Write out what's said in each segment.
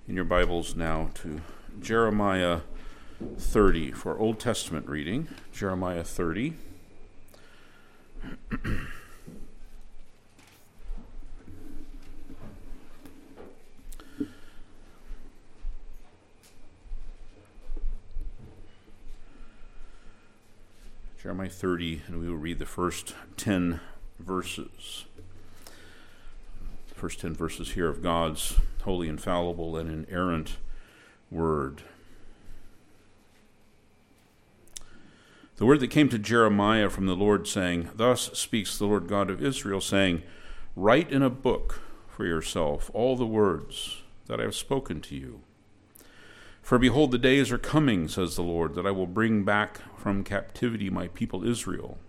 in your Bibles now to Jeremiah 30 for Old Testament reading. Jeremiah 30. Jeremiah 30, and we will read the first 10 verses. The first 10 verses here of God's holy, infallible, and inerrant word. The word that came to Jeremiah from the Lord, saying, "Thus speaks the Lord God of Israel, saying, Write in a book for yourself all the words that I have spoken to you. For behold, the days are coming, says the Lord, that I will bring back from captivity my people Israel."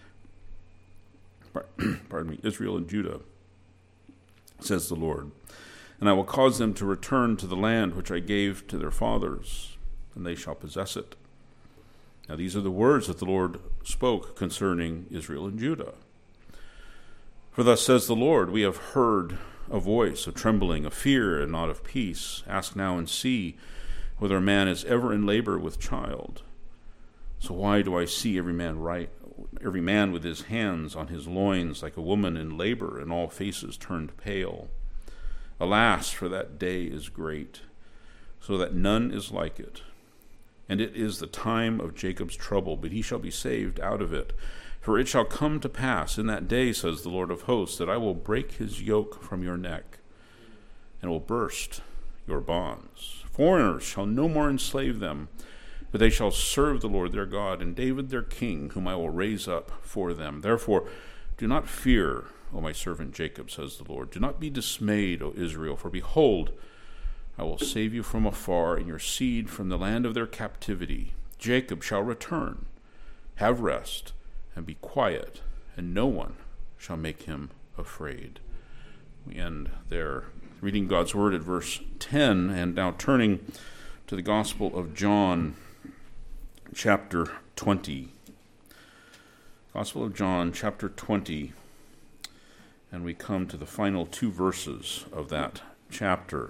Israel and Judah, says the Lord. "And I will cause them to return to the land which I gave to their fathers, and they shall possess it." Now these are the words that the Lord spoke concerning Israel and Judah. "For thus says the Lord, we have heard a voice of trembling, of fear, and not of peace. Ask now and see whether a man is ever in labor with child. So why do I see every man with his hands on his loins like a woman in labor, and all faces turned pale? Alas, for that day is great, so that none is like it. And it is the time of Jacob's trouble, but he shall be saved out of it. For it shall come to pass in that day, says the Lord of hosts, that I will break his yoke from your neck, and will burst your bonds. Foreigners shall no more enslave them, but they shall serve the Lord their God, and David their king, whom I will raise up for them. Therefore, do not fear, O my servant Jacob, says the Lord. Do not be dismayed, O Israel, for behold, I will save you from afar, and your seed from the land of their captivity. Jacob shall return, have rest, and be quiet, and no one shall make him afraid." We end there, reading God's word at verse 10, and now turning to the Gospel of John, chapter 20. Gospel of John, chapter 20, and we come to the final two verses of that chapter.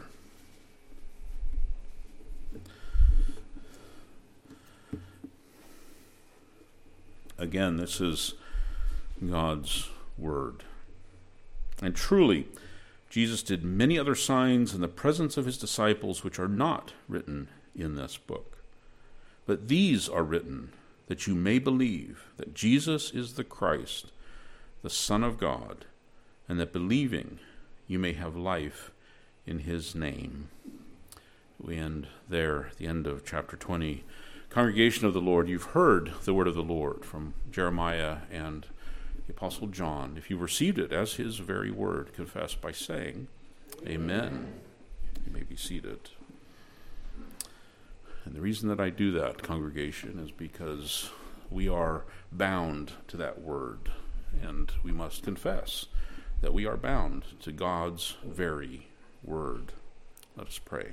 Again, this is God's word. "And truly, Jesus did many other signs in the presence of his disciples, which are not written in this book. But these are written, that you may believe that Jesus is the Christ, the Son of God, and that believing you may have life in his name." We end there at the end of chapter 20. Congregation of the Lord, you've heard the word of the Lord from Jeremiah and the Apostle John. If you received it as his very word, confess by saying, Amen. You may be seated. And the reason that I do that, congregation, is because we are bound to that word, and we must confess that we are bound to God's very word. Let us pray.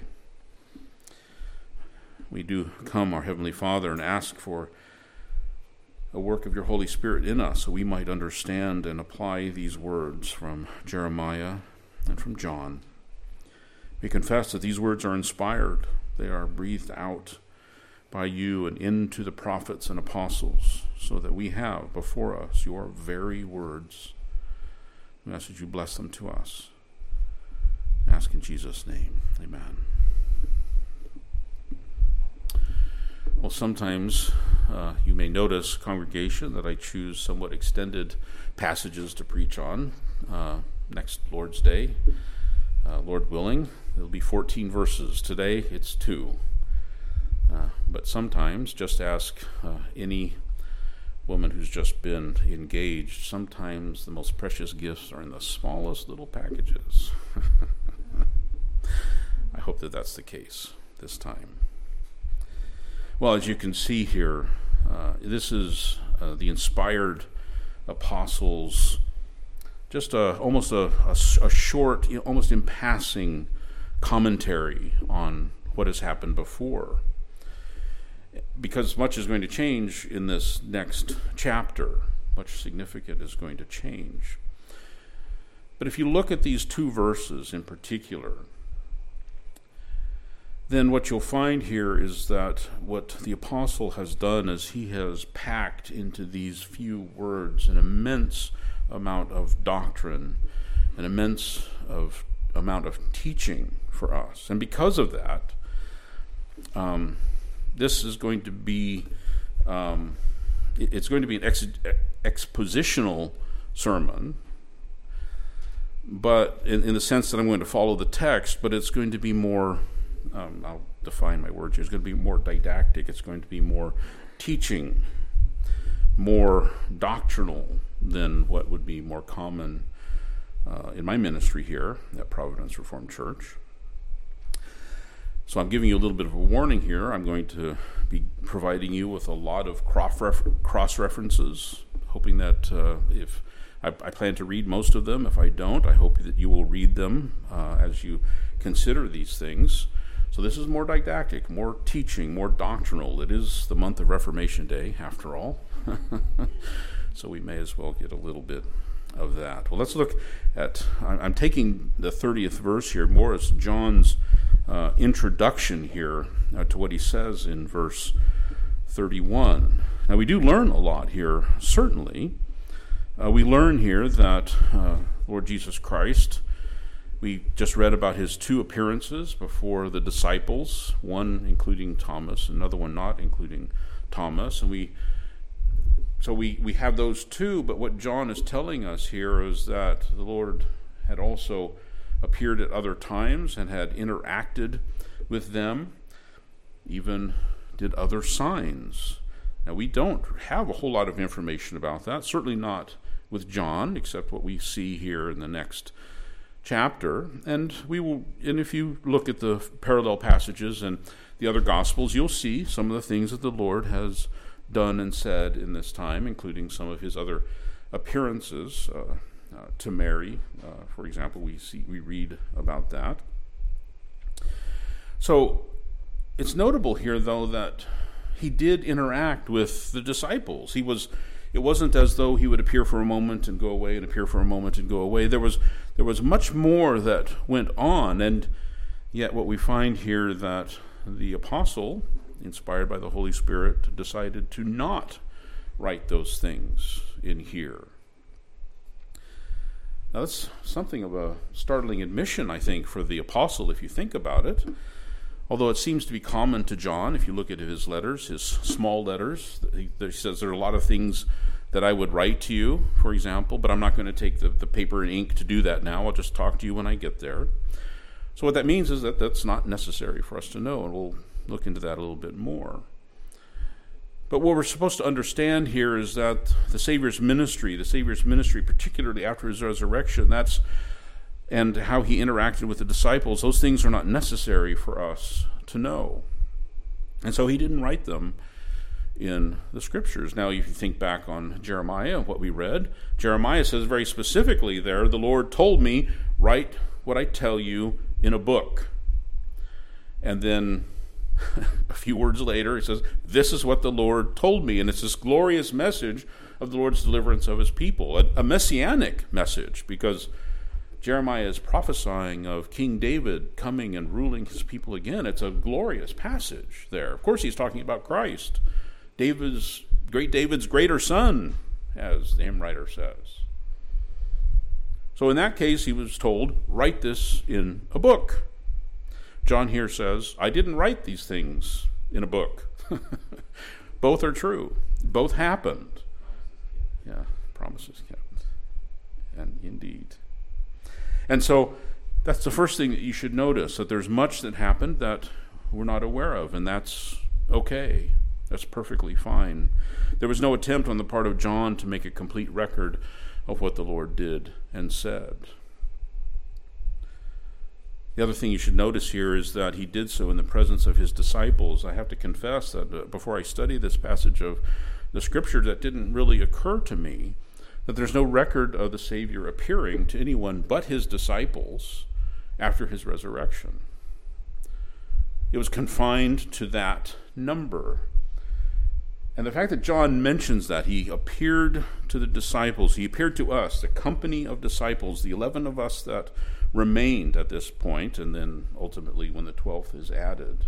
We do come, our Heavenly Father, and ask for a work of your Holy Spirit in us so we might understand and apply these words from Jeremiah and from John. We confess that these words are inspired. They are breathed out by you and into the prophets and apostles, so that we have before us your very words. We ask that you bless them to us. I ask in Jesus' name. Amen. Well, sometimes you may notice, congregation, that I choose somewhat extended passages to preach on next Lord's Day. Lord willing, it'll be 14 verses. Today, it's 2. But sometimes, just ask any woman who's just been engaged, sometimes the most precious gifts are in the smallest little packages. I hope that that's the case this time. Well, as you can see here, this is the inspired apostles, just almost a short, almost in passing commentary on what has happened before. Because much is going to change in this next chapter. Much significant is going to change. But if you look at these 2 verses in particular, then what you'll find here is that what the apostle has done is he has packed into these few words an immense amount of doctrine, an immense amount of teaching for us. And because of that, this is going to be it's going to be an expositional sermon, but in the sense that I'm going to follow the text, but it's going to be more, I'll define my words here, it's going to be more didactic, it's going to be more teaching, more doctrinal than what would be more common in my ministry here at Providence Reformed Church. So I'm giving you a little bit of a warning here. I'm going to be providing you with a lot of cross-references, hoping that if I plan to read most of them. If I don't, I hope that you will read them as you consider these things. So this is more didactic, more teaching, more doctrinal. It is the month of Reformation Day, after all. So we may as well get a little bit of that. Well, let's look at, I'm taking the 30th verse here more as John's introduction here to what he says in verse 31. Now we do learn a lot here, certainly. We learn here that Lord Jesus Christ, we just read about his two appearances before the disciples, one including Thomas, another one not including Thomas, and we have those two, but what John is telling us here is that the Lord had also appeared at other times and had interacted with them, even did other signs. Now, we don't have a whole lot of information about that, certainly not with John, except what we see here in the next chapter. And if you look at the parallel passages and the other Gospels, you'll see some of the things that the Lord has done and said in this time, including some of his other appearances to Mary. For example, we read about that. So it's notable here, though, that he did interact with the disciples. It wasn't as though he would appear for a moment and go away and appear for a moment and go away. There was much more that went on, and yet what we find here that the apostle, inspired by the Holy Spirit, decided to not write those things in here. Now that's something of a startling admission, I think, for the apostle, if you think about it. Although it seems to be common to John, if you look at his letters, his small letters, he says there are a lot of things that I would write to you, for example, but I'm not going to take the paper and ink to do that now. I'll just talk to you when I get there. So what that means is that that's not necessary for us to know, and we'll look into that a little bit more. But what we're supposed to understand here is that the Savior's ministry, particularly after his resurrection, and how he interacted with the disciples, those things are not necessary for us to know. And so he didn't write them in the Scriptures. Now, if you think back on Jeremiah, what we read, Jeremiah says very specifically there, the Lord told me, write what I tell you in a book. And then a few words later, he says, this is what the Lord told me. And it's this glorious message of the Lord's deliverance of his people, a messianic message, because Jeremiah is prophesying of King David coming and ruling his people again. It's a glorious passage there. Of course, he's talking about Christ, David's greater son, as the hymn writer says. So in that case, he was told, write this in a book. John here says, I didn't write these things in a book. Both are true. Both happened. Yeah, promises kept. And indeed. And so that's the first thing that you should notice, that there's much that happened that we're not aware of, and that's okay. That's perfectly fine. There was no attempt on the part of John to make a complete record of what the Lord did and said. The other thing you should notice here is that he did so in the presence of his disciples. I have to confess that before I study this passage of the Scripture, that didn't really occur to me, that there's no record of the Savior appearing to anyone but his disciples after his resurrection. It was confined to that number. And the fact that John mentions that he appeared to the disciples, he appeared to us, the company of disciples, the 11 of us that remained at this point, and then ultimately when the 12th is added,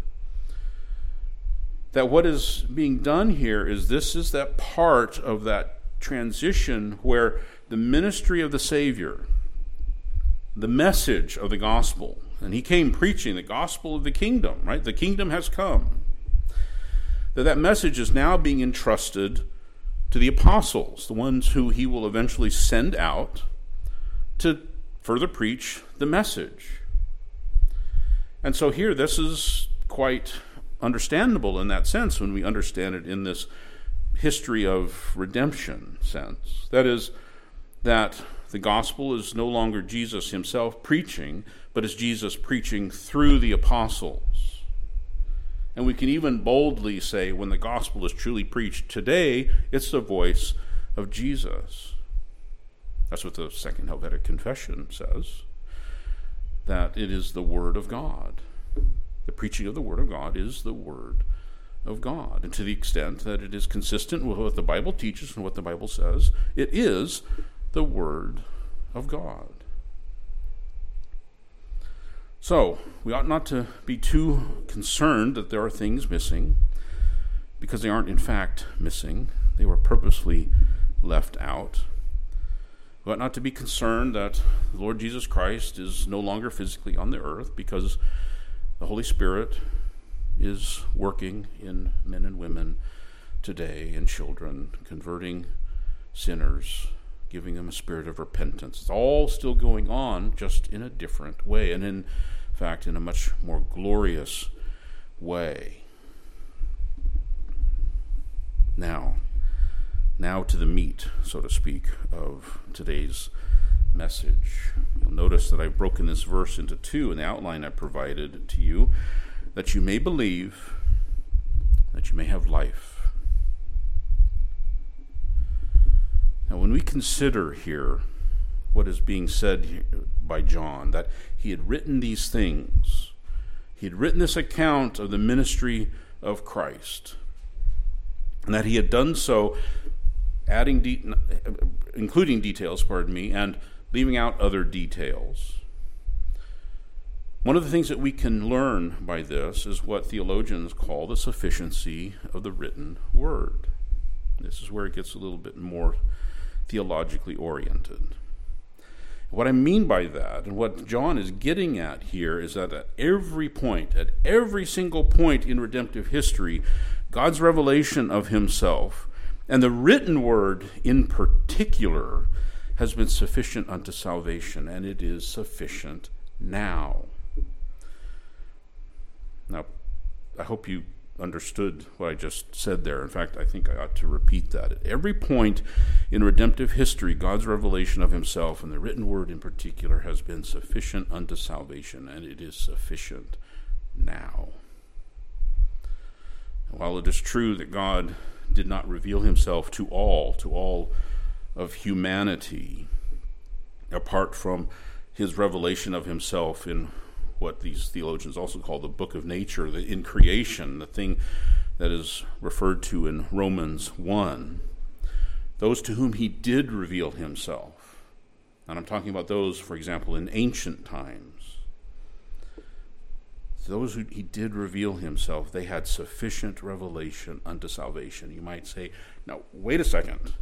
that what is being done here is this is that part of that transition where the ministry of the Savior, the message of the gospel, and he came preaching the gospel of the kingdom, right? The kingdom has come. That message is now being entrusted to the apostles, the ones who he will eventually send out to further preach the message. And so here, this is quite understandable in that sense when we understand it in this history of redemption sense. That is, that the gospel is no longer Jesus himself preaching, but is Jesus preaching through the apostles. And we can even boldly say when the gospel is truly preached today, it's the voice of Jesus. That's what the Second Helvetic Confession says, that it is the Word of God. The preaching of the Word of God is the Word of God. And to the extent that it is consistent with what the Bible teaches and what the Bible says, it is the Word of God. So, we ought not to be too concerned that there are things missing, because they aren't in fact missing. They were purposely left out. We ought not to be concerned that the Lord Jesus Christ is no longer physically on the earth, because the Holy Spirit is working in men and women today, and children, converting sinners, giving them a spirit of repentance. It's all still going on, just in a different way, and in fact, in a much more glorious way. Now to the meat, so to speak, of today's message. You'll notice that I've broken this verse into two in the outline I provided to you, that you may believe, that you may have life. Now, when we consider here what is being said by John, that he had written these things, he had written this account of the ministry of Christ, and that he had done so including details, and leaving out other details. One of the things that we can learn by this is what theologians call the sufficiency of the written word. This is where it gets a little bit more theologically oriented. What I mean by that, and what John is getting at here, is that at every single point in redemptive history, God's revelation of himself, and the written word in particular, has been sufficient unto salvation, and it is sufficient now. Now, I hope you understood what I just said there. In fact, I think I ought to repeat that. At every point in redemptive history, God's revelation of himself, and the written word in particular, has been sufficient unto salvation, and it is sufficient now. And while it is true that God did not reveal himself to all of humanity, apart from his revelation of himself in what these theologians also call the book of nature, in creation, the thing that is referred to in Romans 1. Those to whom he did reveal himself, and I'm talking about those, for example, in ancient times, those who he did reveal himself, they had sufficient revelation unto salvation. You might say, now, wait a second.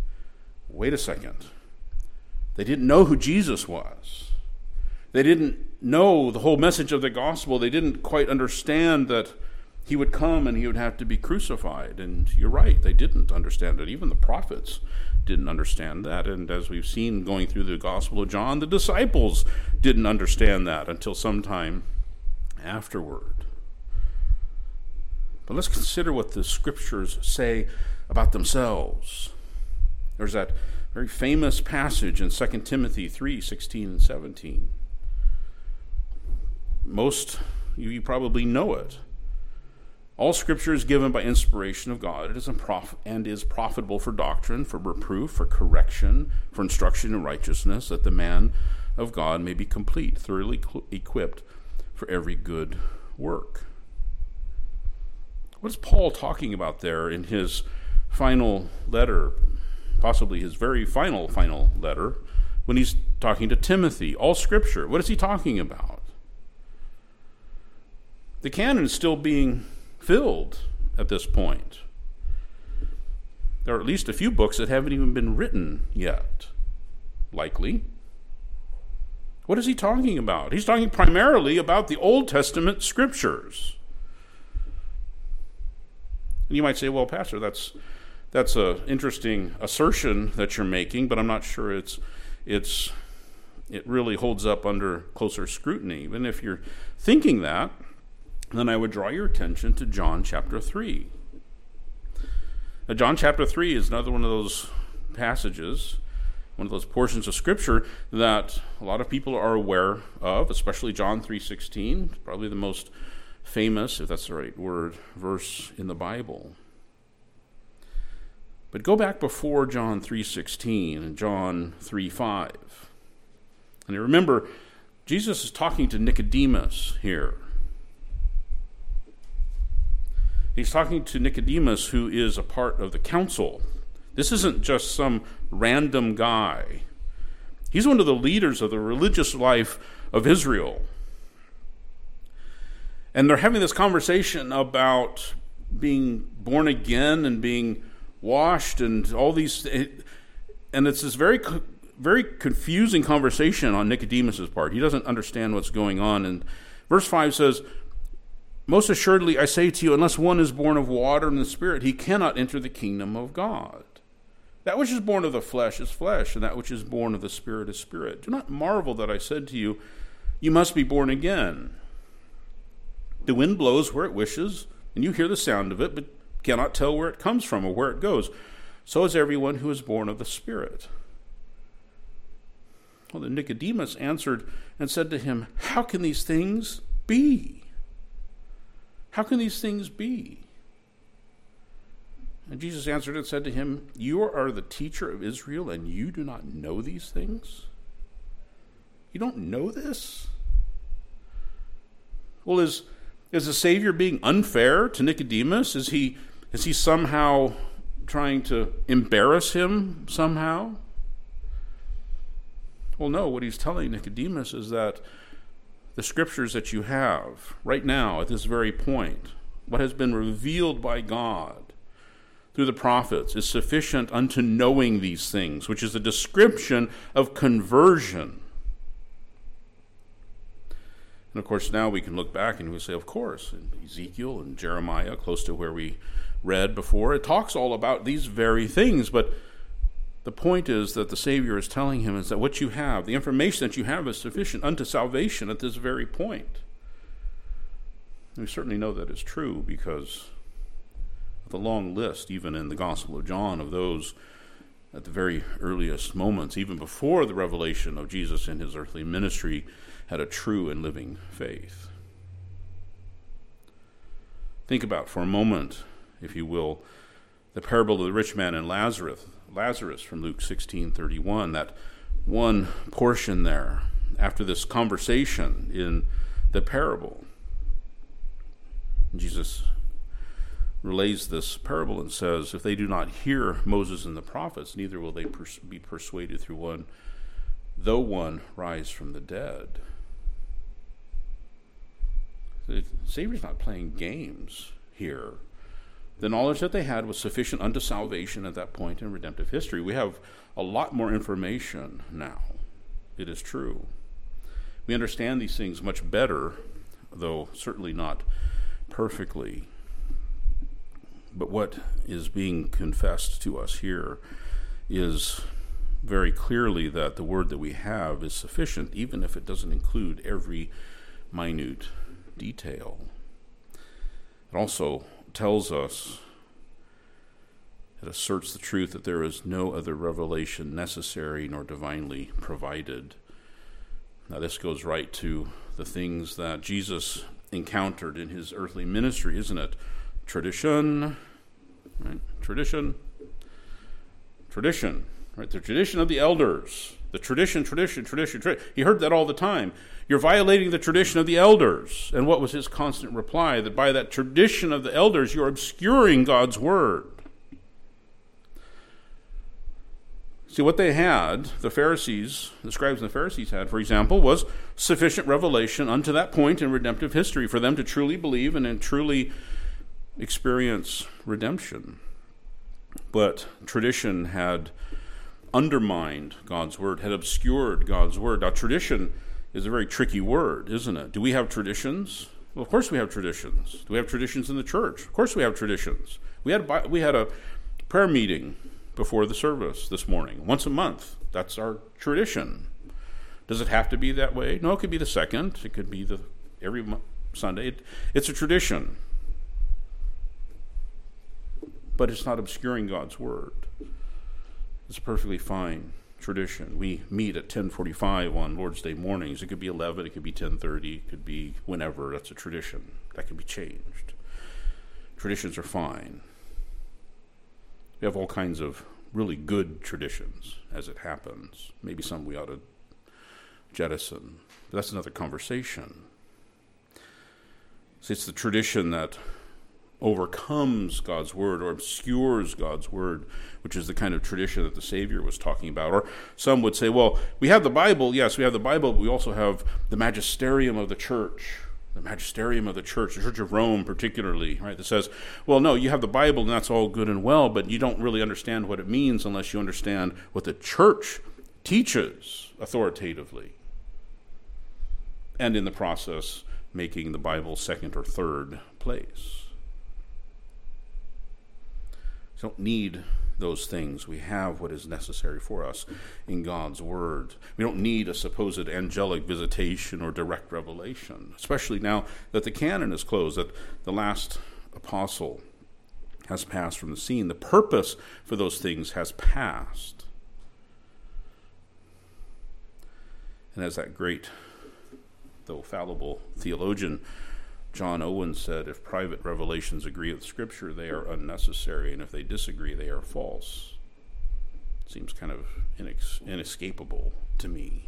They didn't know who Jesus was. They didn't know the whole message of the gospel. They didn't quite understand that he would come and he would have to be crucified. And you're right, they didn't understand it. Even the prophets didn't understand that. And as we've seen going through the Gospel of John, the disciples didn't understand that until sometime afterward. But let's consider what the scriptures say about themselves. There's that very famous passage in 2 Timothy 3:16 and 17. Most you probably know it. All Scripture is given by inspiration of God. It is is profitable for doctrine, for reproof, for correction, for instruction in righteousness, that the man of God may be complete, thoroughly equipped for every good work. What is Paul talking about there in his final letter, possibly his very final letter, when he's talking to Timothy. All Scripture. What is he talking about? The canon is still being filled at this point. There are at least a few books that haven't even been written yet, likely. What is he talking about? He's talking primarily about the Old Testament Scriptures. And you might say, well, Pastor, that's an interesting assertion that you're making, but I'm not sure it really holds up under closer scrutiny. And if you're thinking that, then I would draw your attention to John chapter 3. Now, John chapter 3 is another one of those passages, one of those portions of Scripture that a lot of people are aware of, especially John 3:16, probably the most famous, if that's the right word, verse in the Bible. But go back before John 3:16 and John 3:5. And you remember, Jesus is talking to Nicodemus here. He's talking to Nicodemus, who is a part of the council. This isn't just some random guy. He's one of the leaders of the religious life of Israel. And they're having this conversation about being born again and being washed and all these, and it's this very confusing conversation on Nicodemus's part. He doesn't understand what's going on. And verse 5 says, "Most assuredly I say to you, unless one is born of water and the Spirit, he cannot enter the kingdom of God. That which is born of the flesh is flesh, and that which is born of the Spirit is spirit. Do not marvel that I said to you, you must be born again. The wind blows where it wishes, and you hear the sound of it, but cannot tell where it comes from or where it goes. So is everyone who is born of the Spirit." Well, then Nicodemus answered and said to him, "How can these things be? How can these things be?" And Jesus answered and said to him, "You are the teacher of Israel, and you do not know these things? You don't know this?" Well, is the Savior being unfair to Nicodemus? Is he somehow trying to embarrass him somehow? Well, no, what he's telling Nicodemus is that the Scriptures that you have right now at this very point, what has been revealed by God through the prophets, is sufficient unto knowing these things, which is a description of conversion. And of course, now we can look back and we say, of course, in Ezekiel and Jeremiah, close to where we read before, it talks all about these very things. But the point is that the Savior is telling him is that what you have, the information that you have, is sufficient unto salvation at this very point. And we certainly know that is true because of the long list, even in the Gospel of John, of those at the very earliest moments, even before the revelation of Jesus in his earthly ministry, had a true and living faith. Think about for a moment, if you will, the parable of the rich man and Lazarus from Luke 16:31, that one portion there after this conversation in the parable. Jesus relays this parable and says, if they do not hear Moses and the prophets, neither will they be persuaded through one, though one rise from the dead. The Savior's not playing games here. The knowledge that they had was sufficient unto salvation at that point in redemptive history. We have a lot more information now. It is true. We understand these things much better, though certainly not perfectly. But what is being confessed to us here is very clearly that the word that we have is sufficient, even if it doesn't include every minute detail. It also tells us, it asserts the truth that there is no other revelation necessary nor divinely provided. Now this goes right to the things that Jesus encountered in his earthly ministry, isn't it? Tradition, right? Tradition, right? The tradition of the elders. The tradition. He heard that all the time. You're violating the tradition of the elders. And what was his constant reply? That by that tradition of the elders, you're obscuring God's word. See, what they had, the Pharisees, the scribes and the Pharisees had, for example, was sufficient revelation unto that point in redemptive history for them to truly believe and then truly experience redemption. But tradition had undermined God's word, had obscured God's word. Now, tradition is a very tricky word, isn't it? Do we have traditions? Well, of course we have traditions. Do we have traditions in the church? Of course we have traditions. We had a prayer meeting before the service this morning, once a month. That's our tradition. Does it have to be that way? No, it could be the second. It could be every Sunday. It's a tradition. But it's not obscuring God's word. It's a perfectly fine tradition. We meet at 10:45 on Lord's Day mornings. It could be 11, it could be 10:30, it could be whenever. That's a tradition. That can be changed. Traditions are fine. We have all kinds of really good traditions as it happens. Maybe some we ought to jettison. But that's another conversation. See, it's the tradition that overcomes God's word or obscures God's word, which is the kind of tradition that the Savior was talking about. Or some would say, well, we have the Bible. Yes, we have the Bible, but we also have the magisterium of the church. The magisterium of the Church of Rome particularly, right, that says, well, no, you have the Bible and that's all good and well, but you don't really understand what it means unless you understand what the church teaches authoritatively. And in the process, making the Bible second or third place. We don't need those things. We have what is necessary for us in God's word. We don't need a supposed angelic visitation or direct revelation, especially now that the canon is closed, that the last apostle has passed from the scene. The purpose for those things has passed. And as that great, though fallible theologian John Owen said, if private revelations agree with Scripture, they are unnecessary, and if they disagree, they are false. Seems kind of inescapable to me.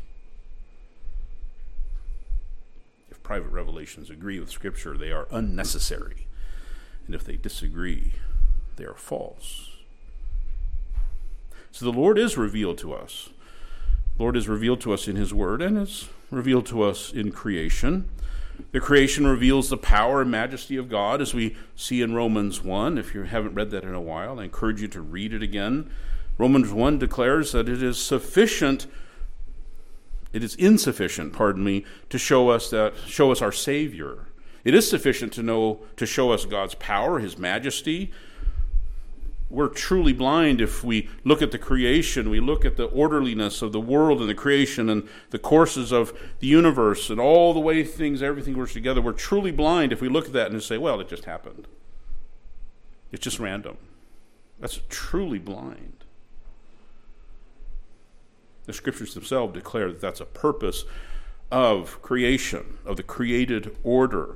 If private revelations agree with Scripture, they are unnecessary, and if they disagree, they are false. So the Lord is revealed to us. The Lord is revealed to us in His Word, and is revealed to us in creation. The creation reveals the power and majesty of God, as we see in Romans 1. If you haven't read that in a while, I encourage you to read it again. Romans 1 declares that it is insufficient, to show us our Savior. It is sufficient to show us God's power, His majesty. We're truly blind if we look at the creation, we look at the orderliness of the world and the creation and the courses of the universe and all the way everything works together. We're truly blind if we look at that and just say, well, it just happened. It's just random. That's truly blind. The Scriptures themselves declare that that's a purpose of creation, of the created order.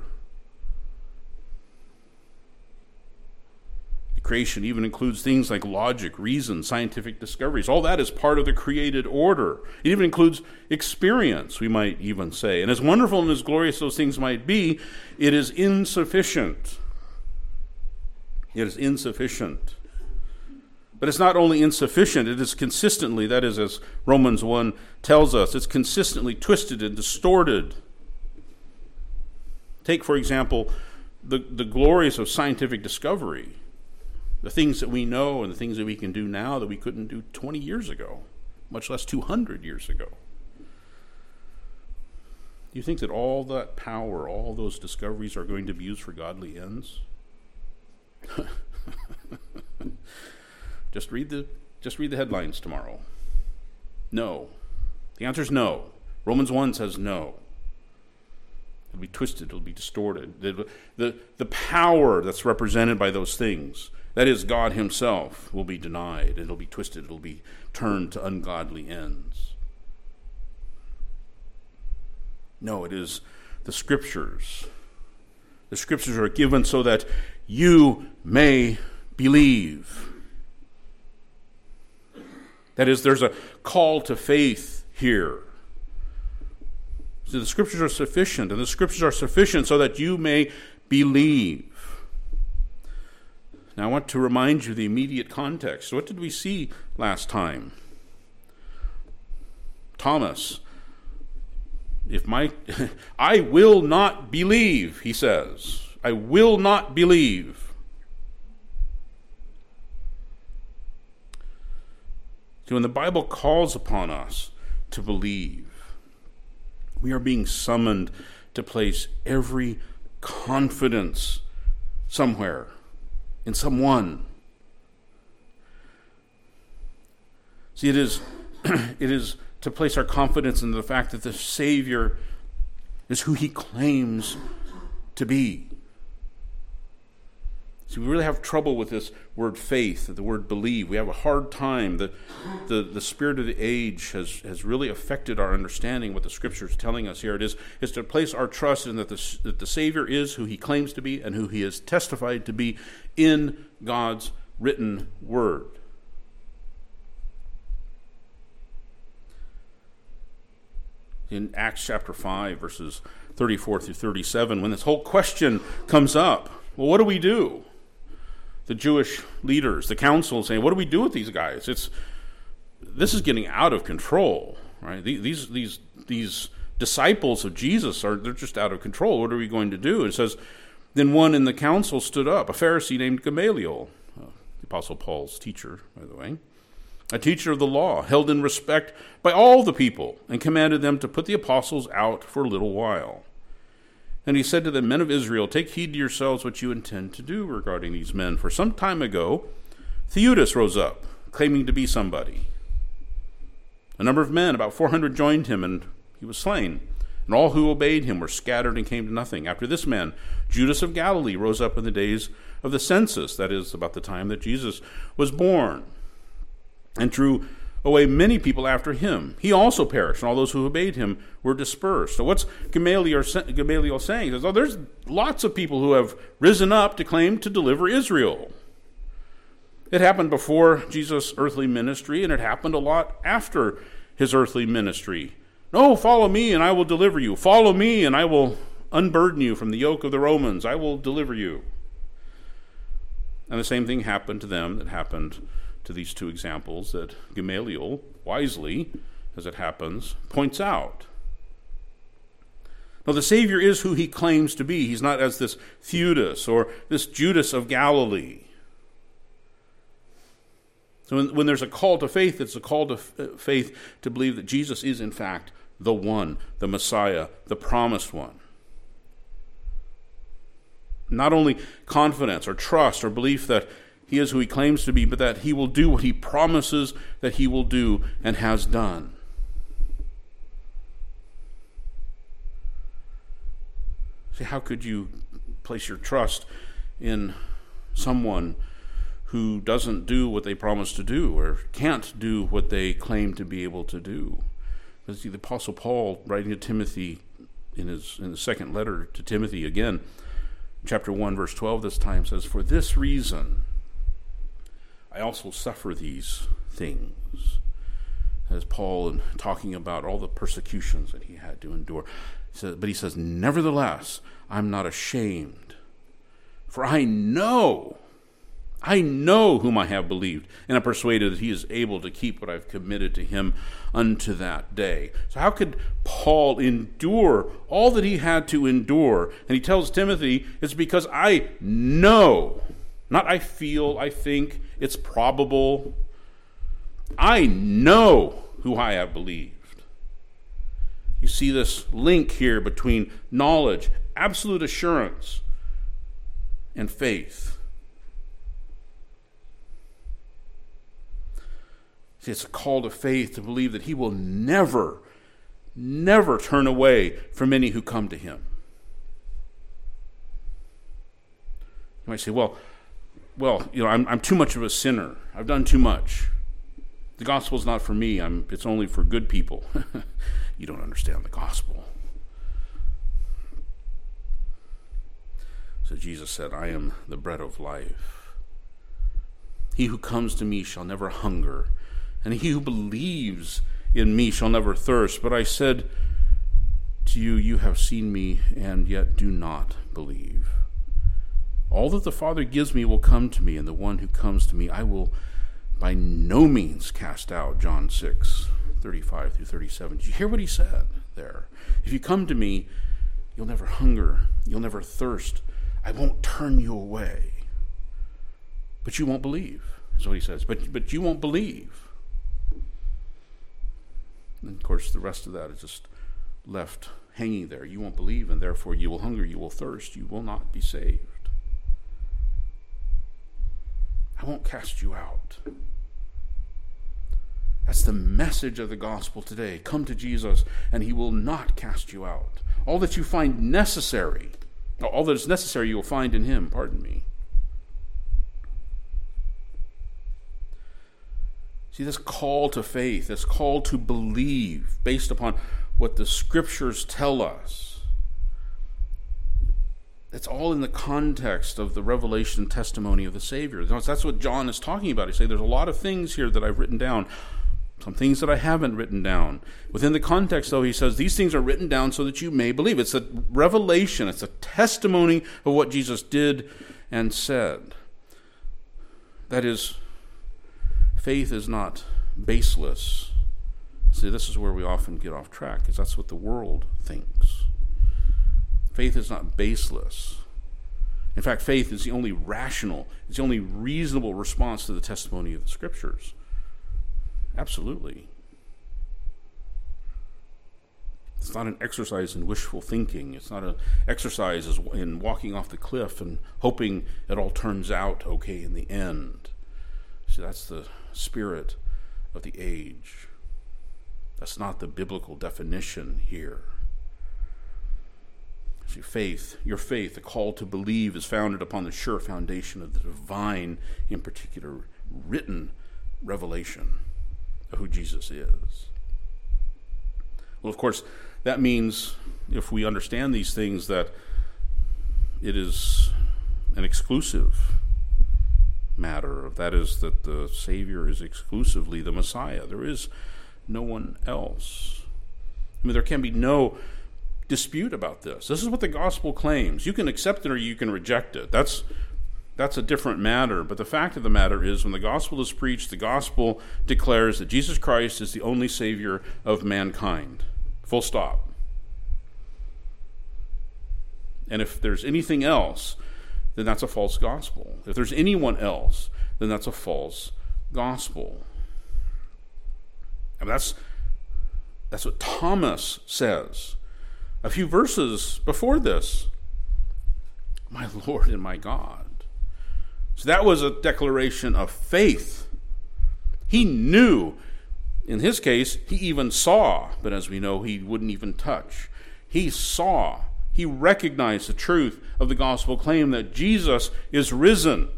Creation even includes things like logic, reason, scientific discoveries. All that is part of the created order. It even includes experience, we might even say. And as wonderful and as glorious those things might be, it is insufficient. It is insufficient. But it's not only insufficient, it is consistently, that is, as Romans 1 tells us, it's consistently twisted and distorted. Take, for example, the glories of scientific discovery. The things that we know and the things that we can do now that we couldn't do 20 years ago, much less 200 years ago. Do you think that all that power, all those discoveries are going to be used for godly ends? Just read the headlines tomorrow. No. The answer is no. Romans 1 says no. It'll be twisted, it'll be distorted. The power that's represented by those things, that is, God Himself, will be denied. It'll be twisted. It'll be turned to ungodly ends. No, it is the Scriptures. The Scriptures are given so that you may believe. That is, there's a call to faith here. So the Scriptures are sufficient, and the Scriptures are sufficient so that you may believe. Now, I want to remind you the immediate context. What did we see last time? Thomas, I will not believe, he says. I will not believe. So when the Bible calls upon us to believe, we are being summoned to place every confidence somewhere, in someone. See, it is to place our confidence in the fact that the Savior is who he claims to be. See, we really have trouble with this word faith, the word believe. We have a hard time. The spirit of the age has really affected our understanding what the Scripture is telling us here. It is to place our trust in that the Savior is who he claims to be and who he has testified to be in God's written word. In Acts chapter 5, verses 34 through 37, when this whole question comes up, well, what do we do? The Jewish leaders, the council, saying, what do we do with these guys? This is getting out of control, right? These disciples of Jesus they're just out of control. What are we going to do? It says, then one in the council stood up, a Pharisee named Gamaliel, the Apostle Paul's teacher, by the way, a teacher of the law, held in respect by all the people, and commanded them to put the apostles out for a little while. And he said to the men of Israel, take heed to yourselves what you intend to do regarding these men. For some time ago, Theudas rose up, claiming to be somebody. A number of men, about 400, joined him, and he was slain. And all who obeyed him were scattered and came to nothing. After this man, Judas of Galilee rose up in the days of the census, that is, about the time that Jesus was born, and drew away many people after him. He also perished, and all those who obeyed him were dispersed. So what's Gamaliel saying? He says, there's lots of people who have risen up to claim to deliver Israel. It happened before Jesus' earthly ministry, and it happened a lot after his earthly ministry. No, follow me, and I will deliver you. Follow me, and I will unburden you from the yoke of the Romans. I will deliver you. And the same thing happened to them that happened to these two examples that Gamaliel, wisely, as it happens, points out. Now, the Savior is who he claims to be. He's not as this Theudas or this Judas of Galilee. So when there's a call to faith, it's a call to faith to believe that Jesus is, in fact, the one, the Messiah, the promised one. Not only confidence or trust or belief that he is who he claims to be, but that he will do what he promises that he will do and has done. See, how could you place your trust in someone who doesn't do what they promise to do or can't do what they claim to be able to do? Because the Apostle Paul, writing to Timothy in the second letter to Timothy, again, chapter 1, verse 12 this time, says, for this reason I also suffer these things. As Paul, talking about all the persecutions that he had to endure. But he says, nevertheless, I'm not ashamed. For I know whom I have believed, and am persuaded that he is able to keep what I've committed to him unto that day. So how could Paul endure all that he had to endure? And he tells Timothy, it's because I know, not I feel, I think, it's probable. I know who I have believed. You see this link here between knowledge, absolute assurance, and faith. See, it's a call to faith to believe that he will never turn away from any who come to him. You might say, well, I'm too much of a sinner. I've done too much. The gospel's not for me. It's only for good people. You don't understand the gospel. So Jesus said, I am the bread of life. He who comes to me shall never hunger, and he who believes in me shall never thirst. But I said to you, you have seen me, and yet do not believe. All that the Father gives me will come to me, and the one who comes to me I will by no means cast out. John 6:33. 35 through 37. Did you hear what he said there? If you come to me, you'll never hunger, you'll never thirst. I won't turn you away. But you won't believe, is what he says. But you won't believe. And of course, the rest of that is just left hanging there. You won't believe, and therefore you will hunger, you will thirst, you will not be saved. I won't cast you out. That's the message of the gospel today. Come to Jesus, and he will not cast you out. All that you find necessary, all that is necessary, you will find in him, pardon me. See, this call to faith, this call to believe, based upon what the scriptures tell us, it's all in the context of the revelation testimony of the Savior. That's what John is talking about. He's saying there's a lot of things here that I've written down, some things that I haven't written down. Within the context, though, he says these things are written down so that you may believe. It's a revelation. It's a testimony of what Jesus did and said. That is, faith is not baseless. See, this is where we often get off track, because that's what the world thinks. Faith is not baseless. In fact, faith is the only rational, it's the only reasonable response to the testimony of the Scriptures. Absolutely. It's not an exercise in wishful thinking. It's not an exercise in walking off the cliff and hoping it all turns out okay in the end. See, that's the spirit of the age. That's not the biblical definition here. See, faith, your faith, the call to believe, is founded upon the sure foundation of the divine, in particular, written revelation of who Jesus is. Well, of course, that means, if we understand these things, that it is an exclusive matter. That is, that the Savior is exclusively the Messiah. There is no one else. I mean, there can be no dispute about this. This is what the gospel claims. You can accept it or you can reject it. That's a different matter. But the fact of the matter is, when the gospel is preached, the gospel declares that Jesus Christ is the only Savior of mankind. Full stop. And if there's anything else, then that's a false gospel. If there's anyone else, then that's a false gospel. And that's what Thomas says a few verses before this. My Lord and my God. So that was a declaration of faith. He knew. In his case, he even saw, but as we know, he wouldn't even touch. He saw. He recognized the truth of the gospel claim that Jesus is risen.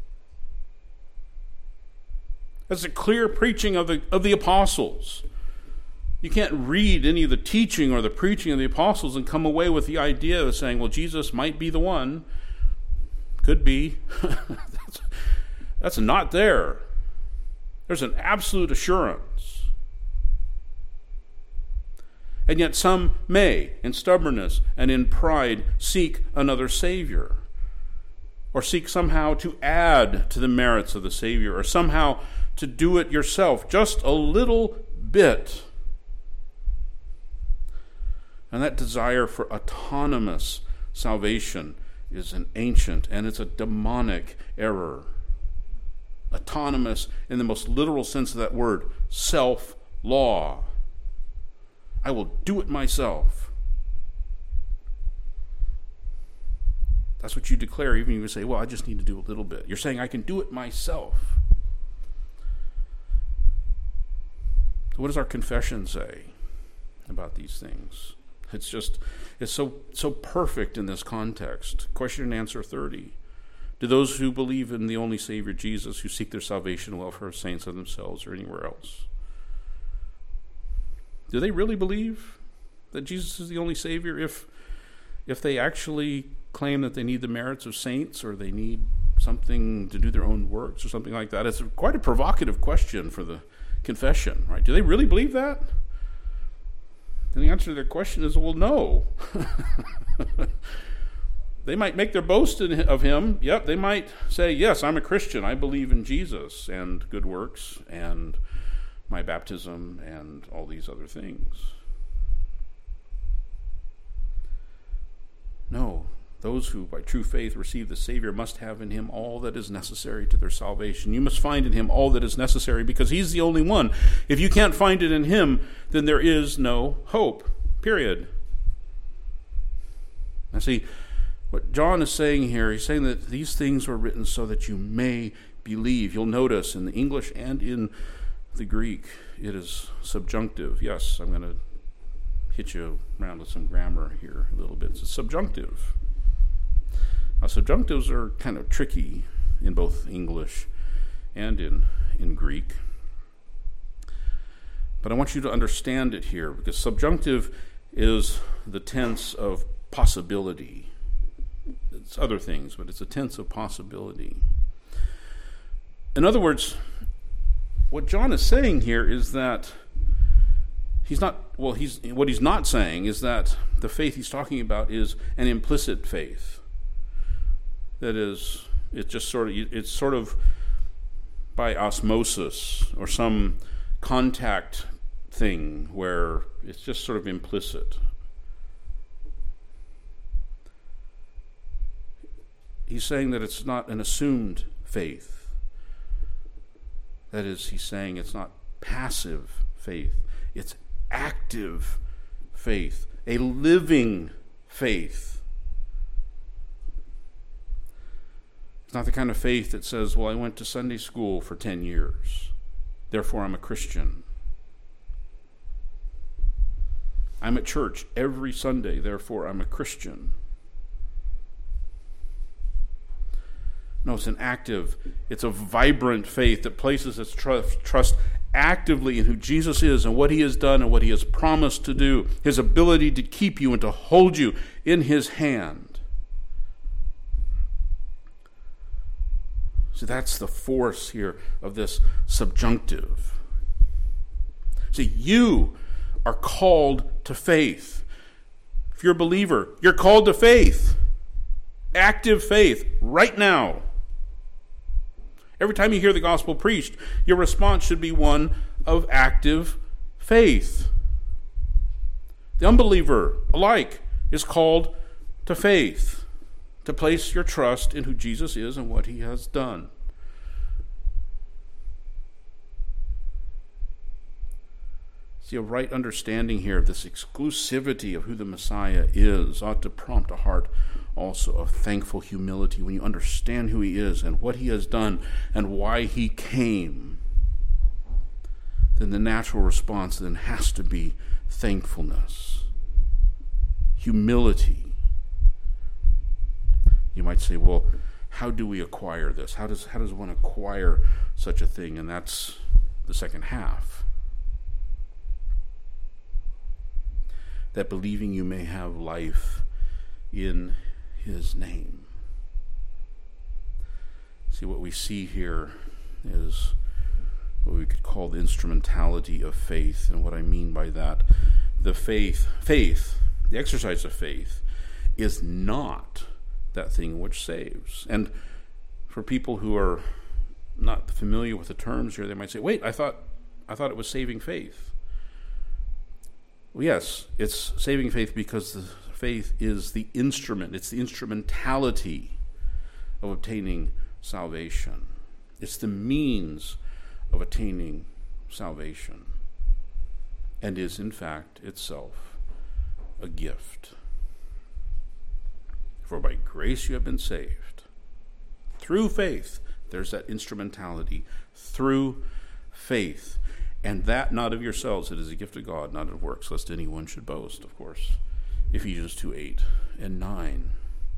That's a clear preaching of the apostles. You can't read any of the teaching or the preaching of the apostles and come away with the idea of saying, well, Jesus might be the one. Could be. That's not there. There's an absolute assurance. And yet some may, in stubbornness and in pride, seek another Savior, or seek somehow to add to the merits of the Savior, or somehow to do it yourself, just a little bit. And that desire for autonomous salvation is an ancient, and it's a demonic error. Autonomous in the most literal sense of that word, self-law. I will do it myself. That's what you declare, even if you say, well, I just need to do a little bit. You're saying, I can do it myself. So what does our confession say about these things? It's so perfect in this context. Question and answer 30. Do those who believe in the only Savior Jesus, who seek their salvation and welfare of saints of themselves or anywhere else, do they really believe that Jesus is the only Savior if they actually claim that they need the merits of saints, or they need something to do their own works or something like that? It's quite a provocative question for the confession, right? Do they really believe that? And the answer to their question is, well, no. They might make their boast of him. Yep, they might say, yes, I'm a Christian. I believe in Jesus and good works and my baptism and all these other things. No, those who by true faith receive the Savior must have in him all that is necessary to their salvation. You must find in him all that is necessary because he's the only one. If you can't find it in him, then there is no hope, period. Now see, what John is saying here, he's saying that these things were written so that you may believe. You'll notice in the English and in the Greek, it is subjunctive. Yes, I'm going to hit you around with some grammar here a little bit. It's subjunctive. Now, subjunctives are kind of tricky in both English and in Greek. But I want you to understand it here, because subjunctive is the tense of possibility. It's other things, but it's a tense of possibility. In other words, what John is saying here is that what he's not saying is that the faith he's talking about is an implicit faith. That is, it's sort of by osmosis or some contact thing where it's just sort of implicit. He's saying that it's not an assumed faith. That is, he's saying it's not passive faith. It's active faith, a living faith. It's not the kind of faith that says, well, I went to Sunday school for 10 years, therefore I'm a Christian. I'm at church every Sunday, therefore I'm a Christian. No, it's an active, it's a vibrant faith that places its trust actively in who Jesus is and what he has done and what he has promised to do, his ability to keep you and to hold you in his hand. So that's the force here of this subjunctive. See, you are called to faith. If you're a believer, you're called to faith. Active faith, right now. Every time you hear the gospel preached, your response should be one of active faith. The unbeliever alike is called to faith, to place your trust in who Jesus is and what he has done. See, a right understanding here of this exclusivity of who the Messiah is ought to prompt a heart also of thankful humility when you understand who he is and what he has done and why he came. Then the natural response then has to be thankfulness, humility. You might say, well, how do we acquire this? How does one acquire such a thing? And that's the second half. That believing you may have life in his name. See, what we see here is what we could call the instrumentality of faith. And what I mean by that, the faith, the exercise of faith, is not that thing which saves. And for people who are not familiar with the terms here, they might say, wait, I thought it was saving faith. Well, yes, it's saving faith because the faith is the instrument. It's the instrumentality of obtaining salvation. It's the means of attaining salvation, and is in fact itself a gift. For by grace you have been saved. Through faith, there's that instrumentality. Through faith. And that not of yourselves, it is a gift of God, not of works, lest anyone should boast, of course. Ephesians 2:8 and 9.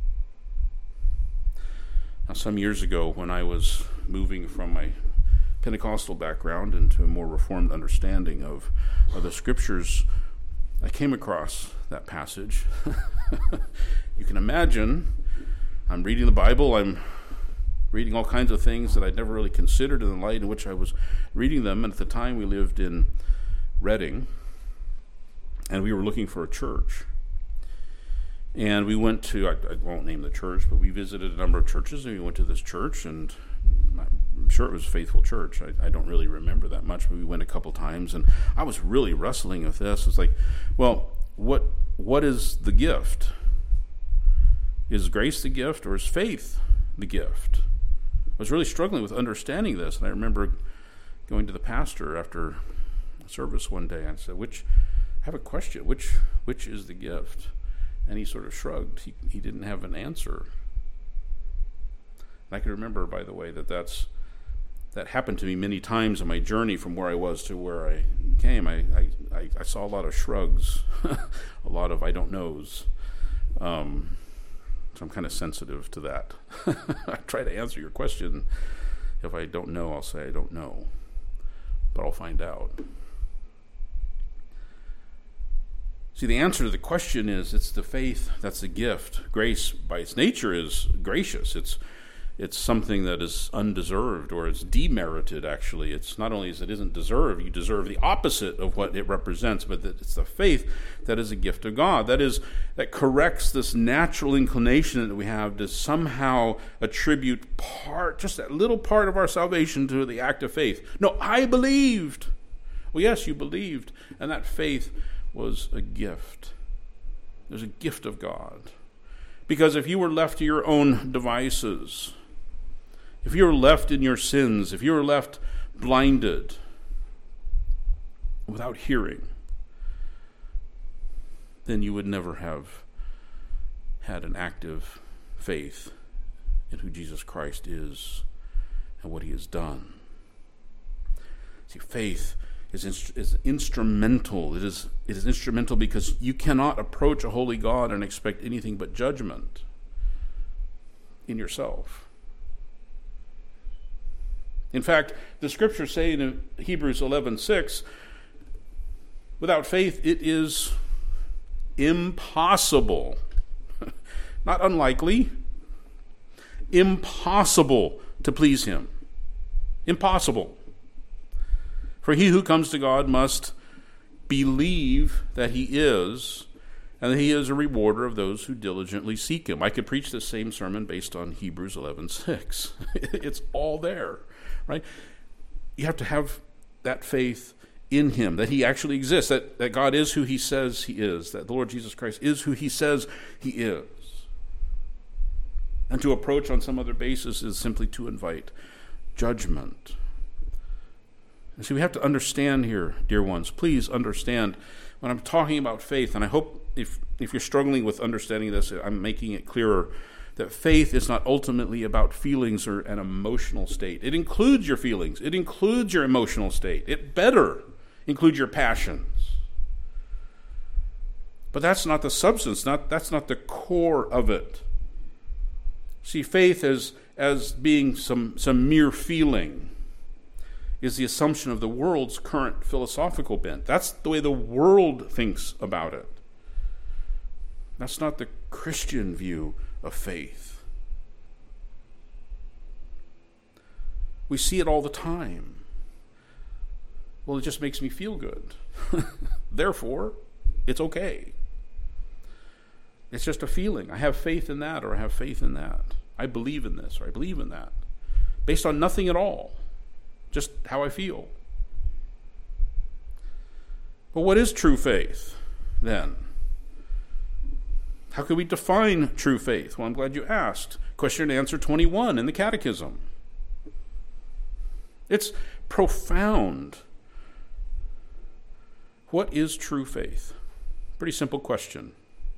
Now, some years ago, when I was moving from my Pentecostal background into a more Reformed understanding of the Scriptures, I came across that passage. You can imagine, I'm reading the Bible, I'm reading all kinds of things that I'd never really considered in the light in which I was reading them. And at the time we lived in Reading, and we were looking for a church. And we went to, I won't name the church, but we visited a number of churches, and we went to this church, and I'm sure it was a faithful church. I don't really remember that much, but we went a couple times, and I was really wrestling with this. It's like, well, what is the gift? Is grace the gift, or is faith the gift? I was really struggling with understanding this, and I remember going to the pastor after service one day, and I said, I have a question. Which is the gift? And he sort of shrugged. He didn't have an answer. And I can remember, by the way, that happened to me many times in my journey from where I was to where I came. I saw a lot of shrugs, a lot of I don't knows. So I'm kind of sensitive to that. I try to answer your question. If I don't know, I'll say I don't know. But I'll find out. See, the answer to the question is it's the faith that's the gift. Grace, by its nature, is gracious. It's something that is undeserved, or it's demerited, actually. It's not only as it isn't deserved, you deserve the opposite of what it represents, but that it's the faith that is a gift of God. That corrects this natural inclination that we have to somehow attribute just that little part of our salvation to the act of faith. No, I believed. Well, yes, you believed, and that faith was a gift. There's a gift of God. Because if you were left to your own devices, if you were left in your sins, if you were left blinded, without hearing, then you would never have had an active faith in who Jesus Christ is and what he has done. See, faith is instrumental. It is instrumental because you cannot approach a holy God and expect anything but judgment in yourself. In fact, the scriptures say in Hebrews 11:6, without faith it is impossible, not unlikely, impossible to please him. Impossible. For he who comes to God must believe that he is, and that he is a rewarder of those who diligently seek him. I could preach the same sermon based on Hebrews 11:6. It's all there, right? You have to have that faith in him, that he actually exists, that God is who he says he is, that the Lord Jesus Christ is who he says he is. And to approach on some other basis is simply to invite judgment. And so we have to understand here, dear ones, please understand when I'm talking about faith, and I hope if you're struggling with understanding this, I'm making it clearer, that faith is not ultimately about feelings or an emotional state. It includes your feelings. It includes your emotional state. It better include your passions. But that's not the substance. That's not the core of it. See, faith as being some mere feeling is the assumption of the world's current philosophical bent. That's the way the world thinks about it. That's not the Christian view of faith. We see it all the time. Well, it just makes me feel good. Therefore, it's okay. It's just a feeling. I have faith in that, or I have faith in that. I believe in this, or I believe in that. Based on nothing at all. Just how I feel. But what is true faith, then? How can we define true faith? Well, I'm glad you asked. Question and answer 21 in the Catechism. It's profound. What is true faith? Pretty simple question.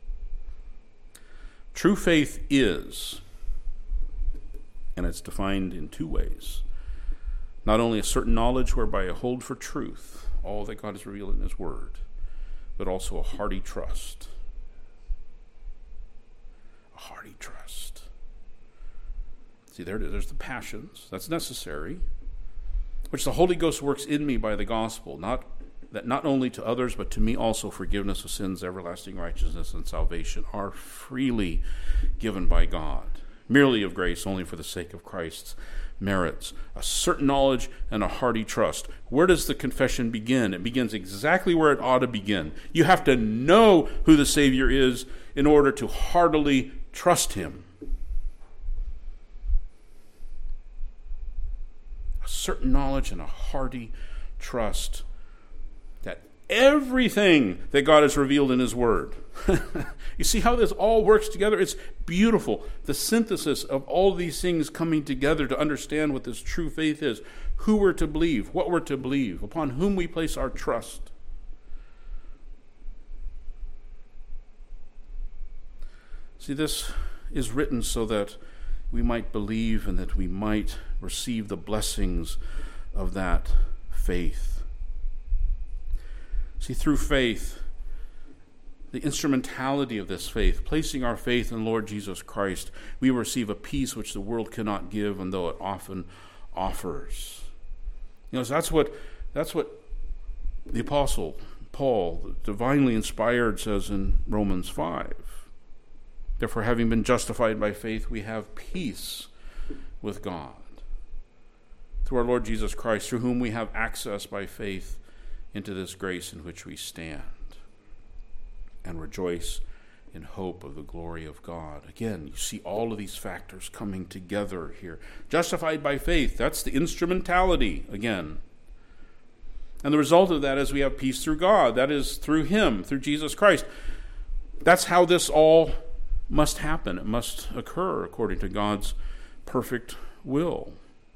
True faith is, and it's defined in two ways, not only a certain knowledge whereby I hold for truth all that God has revealed in his word, but also a hearty trust. A hearty trust. See, there's the passions. That's necessary, which the Holy Ghost works in me by the gospel, not only to others, but to me also forgiveness of sins, everlasting righteousness, and salvation are freely given by God, merely of grace, only for the sake of Christ's merits. A certain knowledge and a hearty trust. Where does the confession begin? It begins exactly where it ought to begin. You have to know who the Savior is in order to heartily trust him. certain knowledge and a hearty trust that everything that God has revealed in his word. You see how this all works together? It's beautiful. The synthesis of all these things coming together to understand what this true faith is, who we're to believe, what we're to believe, upon whom we place our trust. See, this is written so that we might believe and that we might receive the blessings of that faith. See, through faith, the instrumentality of this faith, placing our faith in Lord Jesus Christ, we receive a peace which the world cannot give, and though it often offers. So that's what the Apostle Paul, divinely inspired, says in Romans 5. Therefore, having been justified by faith, we have peace with God through our Lord Jesus Christ, through whom we have access by faith into this grace in which we stand and rejoice in hope of the glory of God. Again, you see all of these factors coming together here. Justified by faith, that's the instrumentality again. And the result of that is we have peace through God. That is through him, through Jesus Christ. That's how this all must happen. It must occur according to God's perfect will.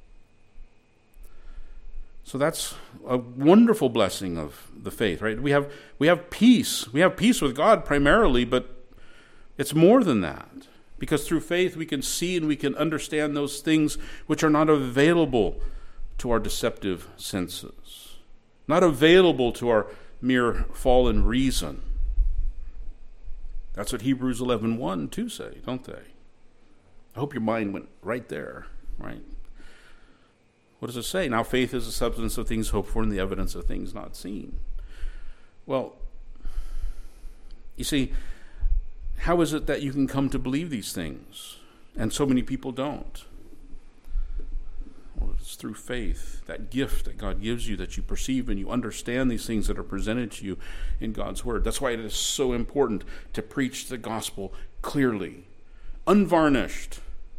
So that's a wonderful blessing of the faith, right? We have peace. We have peace with God primarily, but it's more than that. Because through faith we can see and we can understand those things which are not available to our deceptive senses, not available to our mere fallen reason. That's what Hebrews 11:1 and 2 say, don't they? I hope your mind went right there, right? What does it say? Now faith is the substance of things hoped for and the evidence of things not seen. Well, you see, how is it that you can come to believe these things and so many people don't? Well, it's through faith, that gift that God gives you, that you perceive and you understand these things that are presented to you in God's word. That's why it is so important to preach the gospel clearly, unvarnished.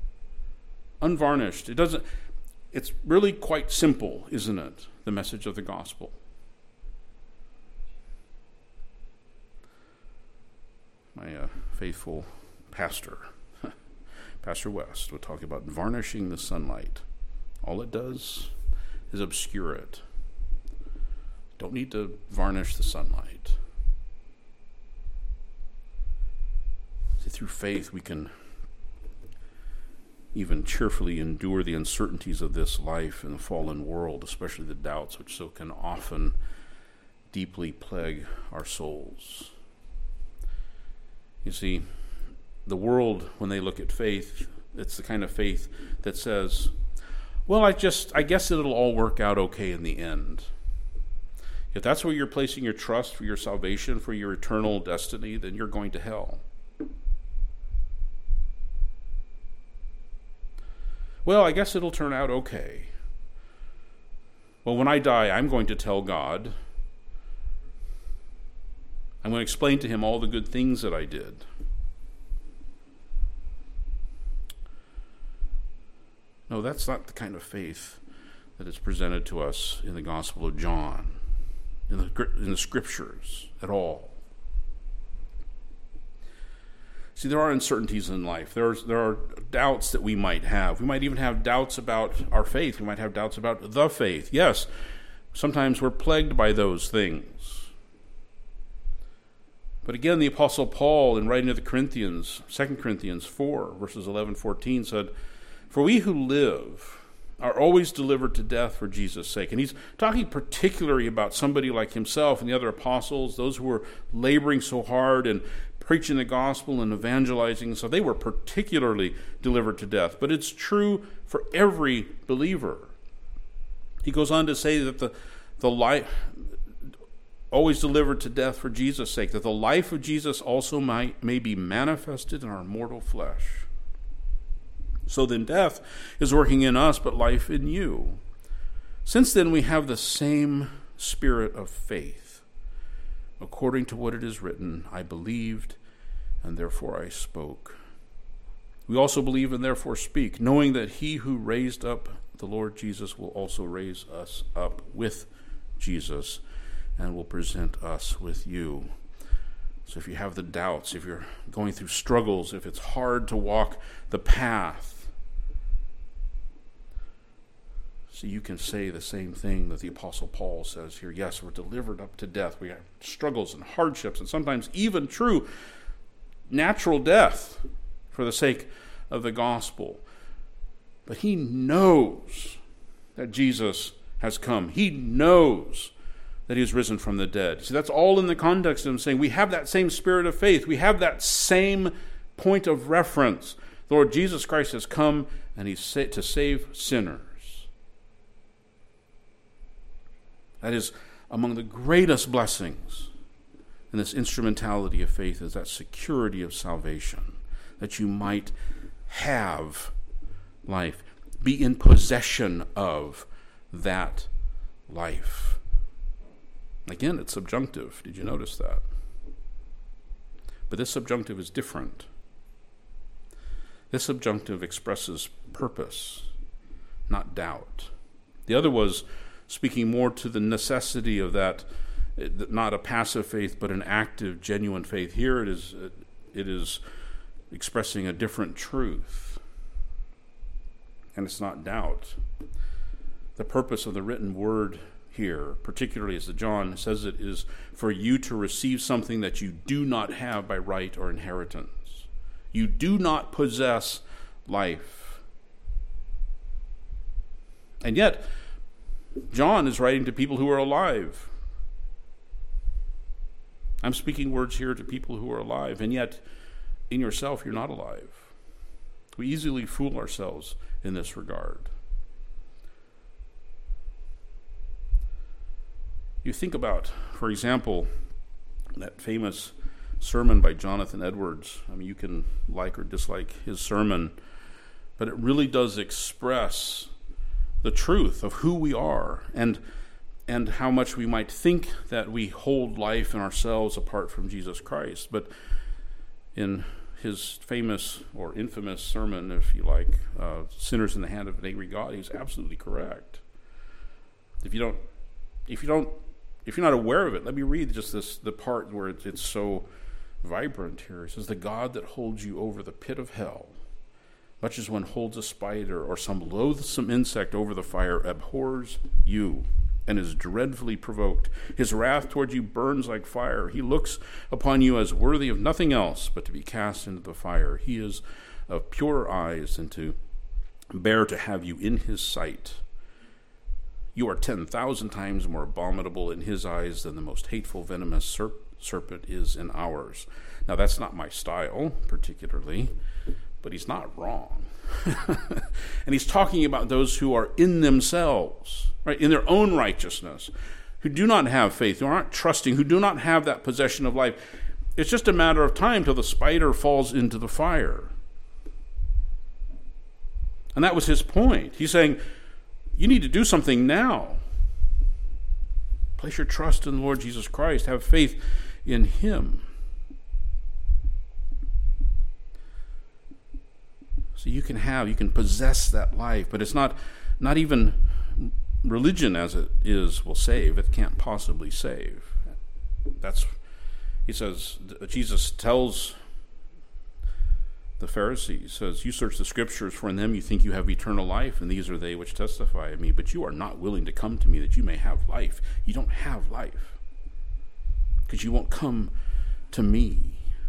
It's really quite simple, isn't it? The message of the gospel. My faithful pastor, Pastor West, would talk about varnishing the sunlight. All it does is obscure it. Don't need to varnish the sunlight. See, through faith we can even cheerfully endure the uncertainties of this life in the fallen world, especially the doubts which so can often deeply plague our souls. You see, the world, when they look at faith, it's the kind of faith that says, well, I guess it'll all work out okay in the end. If that's where you're placing your trust for your salvation, for your eternal destiny, then you're going to hell. Well, I guess it'll turn out okay. Well, when I die, I'm going to tell God. I'm going to explain to him all the good things that I did. No, that's not the kind of faith that is presented to us in the Gospel of John, in the Scriptures at all. See, there are uncertainties in life. There are doubts that we might have. We might even have doubts about our faith. We might have doubts about the faith. Yes, sometimes we're plagued by those things. But again, the Apostle Paul, in writing to the Corinthians, 2 Corinthians 4, verses 11-14, said, "For we who live are always delivered to death for Jesus' sake." And he's talking particularly about somebody like himself and the other apostles, those who were laboring so hard and preaching the gospel and evangelizing. So they were particularly delivered to death. But it's true for every believer. He goes on to say that the life always delivered to death for Jesus' sake, that the life of Jesus also may be manifested in our mortal flesh. So then death is working in us, but life in you. Since then we have the same spirit of faith. According to what it is written, I believed, and therefore I spoke. We also believe and therefore speak, knowing that he who raised up the the Lord Jesus will also raise us up with Jesus and will present us with you. So if you have the doubts, if you're going through struggles, if it's hard to walk the path, so you can say the same thing that the Apostle Paul says here. Yes, we're delivered up to death. We have struggles and hardships and sometimes even true natural death for the sake of the gospel. But he knows that Jesus has come. He knows that he is risen from the dead. See, that's all in the context of him saying we have that same spirit of faith. We have that same point of reference. The Lord Jesus Christ has come and he's to save sinners. That is among the greatest blessings in this instrumentality of faith, is that security of salvation, that you might have life, be in possession of that life. Again, it's subjunctive. Did you notice that? But this subjunctive is different. This subjunctive expresses purpose, not doubt. The other was speaking more to the necessity of that, not a passive faith, but an active, genuine faith. Here it is expressing a different truth. And it's not doubt. The purpose of the written word here, particularly as John says it, is for you to receive something that you do not have by right or inheritance. You do not possess life. And yet, John is writing to people who are alive. I'm speaking words here to people who are alive, and yet in yourself you're not alive. We easily fool ourselves in this regard. You think about, for example, that famous sermon by Jonathan Edwards. I mean, you can like or dislike his sermon, but it really does express the truth of who we are and how much we might think that we hold life in ourselves apart from Jesus Christ. But in his famous or infamous sermon, if you like, Sinners in the Hand of an Angry God, he's absolutely correct. If you're not aware of it, let me read just the part where it's so vibrant here. It says, "The God that holds you over the pit of hell, much as one holds a spider or some loathsome insect over the fire, abhors you and is dreadfully provoked. His wrath toward you burns like fire. He looks upon you as worthy of nothing else but to be cast into the fire. He is of purer eyes than to bear to have you in his sight. You are 10,000 times more abominable in his eyes than the most hateful venomous serpent is in ours." Now, that's not my style, particularly, but he's not wrong. And he's talking about those who are in themselves, right, in their own righteousness, who do not have faith, who aren't trusting, who do not have that possession of life. It's just a matter of time till the spider falls into the fire. And that was his point. He's saying, you need to do something now. Place your trust in the Lord Jesus Christ. Have faith in him. So you can possess that life, but it's not even religion as it is will save. It can't possibly save. He says, Jesus tells the Pharisees, says, "You search the scriptures, for in them you think you have eternal life, and these are they which testify of me. But you are not willing to come to me that you may have life." You don't have life because you won't come to me.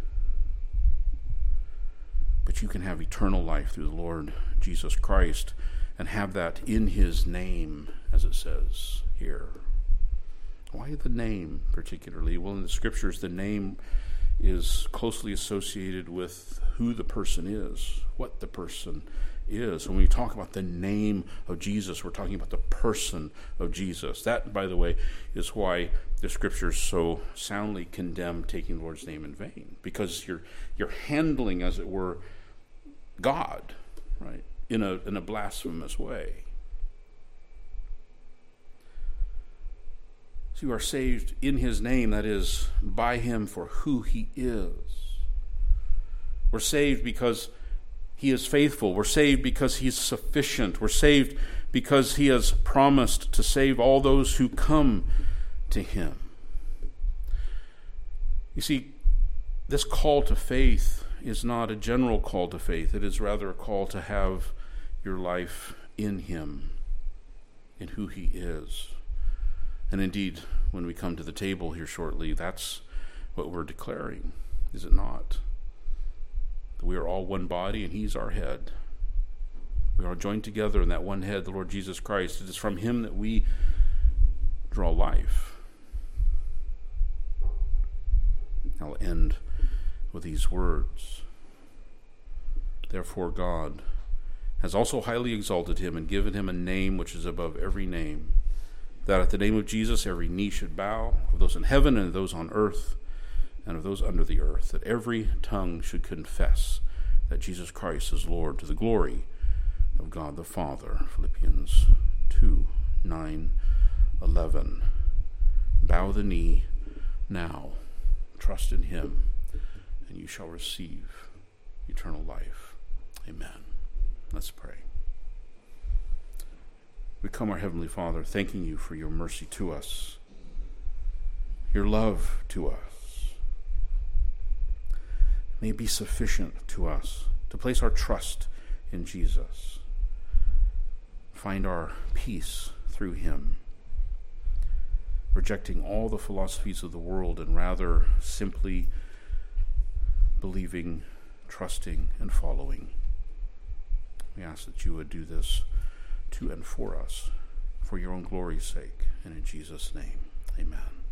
But you can have eternal life through the Lord Jesus Christ and have that in his name, as it says here. Why the name particularly? Well, in the scriptures, the name is closely associated with who the person is, what the person is. When we talk about the name of Jesus, we're talking about the person of Jesus. That, by the way, is why the scriptures so soundly condemn taking the Lord's name in vain, because you're handling, as it were, God, right, in a blasphemous way. So you are saved in his name, that is, by him for who he is. We're saved because he is faithful. We're saved because he's sufficient. We're saved because he has promised to save all those who come to him. You see, this call to faith is not a general call to faith. It is rather a call to have your life in him, in who he is. And indeed, when we come to the table here shortly, that's what we're declaring, is it not? That we are all one body and he's our head. We are joined together in that one head, the Lord Jesus Christ. It is from him that we draw life. I'll end with these words. Therefore God has also highly exalted him and given him a name which is above every name, that at the name of Jesus every knee should bow, of those in heaven and of those on earth and of those under the earth, that every tongue should confess that Jesus Christ is Lord, to the glory of God the Father. Philippians 2:9-11. Bow the knee now, trust in him, and you shall receive eternal life. Amen. Let's pray. We come, our Heavenly Father, thanking you for your mercy to us, your love to us. May it be sufficient to us to place our trust in Jesus, find our peace through him, rejecting all the philosophies of the world and rather simply believing, trusting, and following. We ask that you would do this to and for us, for your own glory's sake, and in Jesus' name, amen.